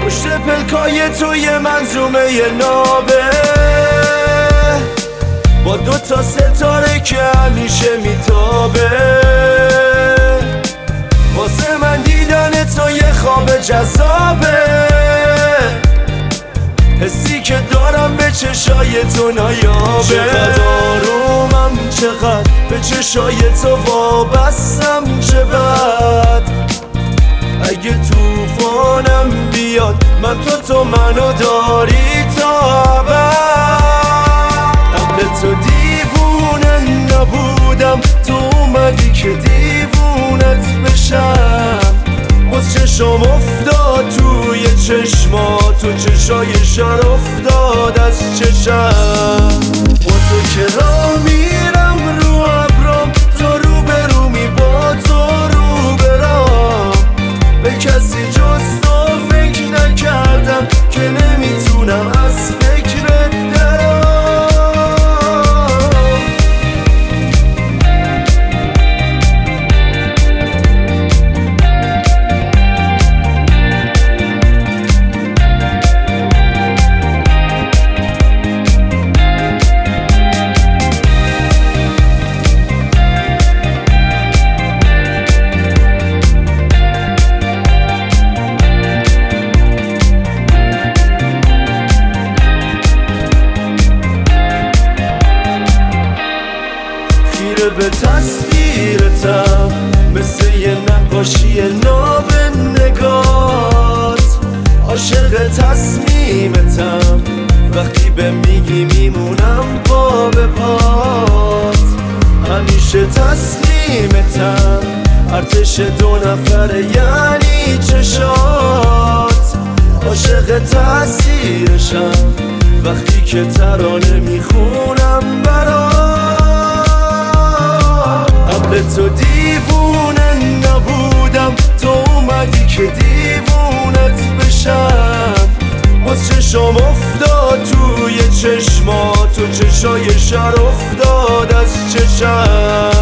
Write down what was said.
پشت پلکای تو یه منظومه یه نابه با 2 تا ستاره که همیشه میتابه. واسه من دیدن تو یه خواب جذابه، حسی که دارم به چشای تو نایابه. چقدر آرومم، چقدر به چشای تو وابستم، چه بد اگه توفانم بیاد من تو منو داری تا ابد. قبل تو دیوونه نبودم، تو اومدی که دیوونت بشم. باز چشم افتاد توی چشمات، تو چشای شر افتاد از چشم. با تو که راه میرم رو ابرام، تو رو برومی با تو رو برام. به کسی جز تو فکر نکردم که نمیتونم از فکرت درام. به تصویرتم مثل یه نقاشی ناب نگات، عاشق تصمیمتم وقتی به میگی میمونم پا به پات. همیشه تسلیمتم، ارتش 2 نفره یعنی چشات. عاشق تأثیرشم وقتی که ترانه میخونم برات. قبل تو دیوونه نبودم، تو اومدی که دیوونت بشم. باز چشم افتاد توی چشمات، تو چشای شر افتاد از چشم.